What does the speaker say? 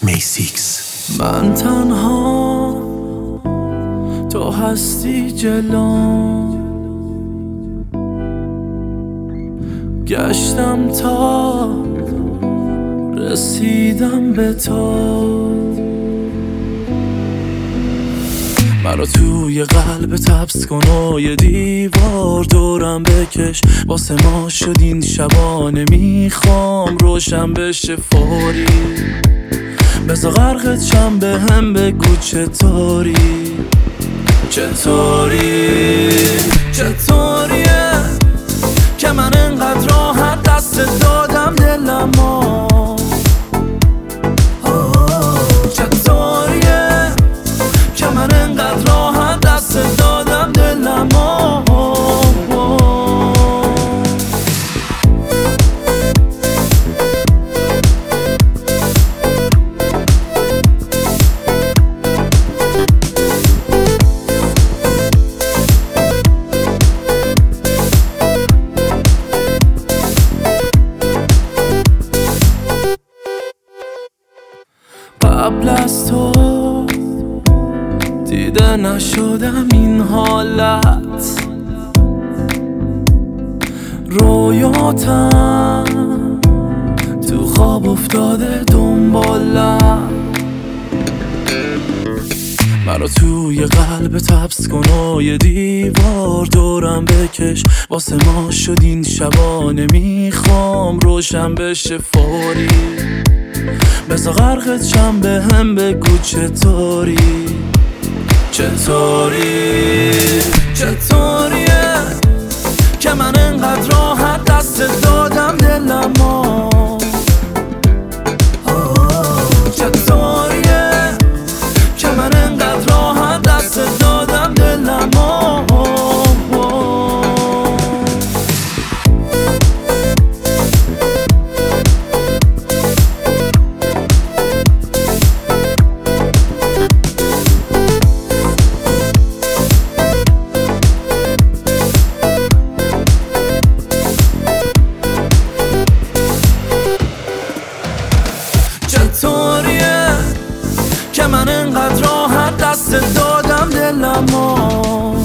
میسیکس. من تنها، تو هستی جلوم، گشتم تا رسیدم به تو. مرا توی قلب حبس کن و یه دیوار دورم بکش، واسه ما شد این شبانه، میخوام روشن بشه فوری. بذار غرقت شم، به هم بگو چطوری، چطوریه که من انقدر راحت دست دادم دلمو. چطوریه که من انقدر راحت دست دادم دلمو. قبل از تو دیده نشدم این حالت، رویاتم تو خواب افتاده دنبالم. مرا توی قلب حبس کن و یه دیوار دورم بکش، واسه ما شد این شبانه، میخوام روشن بشه فوری. بذار غرقت شم، به هم بگو چطوری، چطوریه که من انقدر راحت دست دادم دلمو. چطوریه که من انقدر راحت دست دادم دلمو. چطوریه که من انقدر راحت دست دادم دلمو.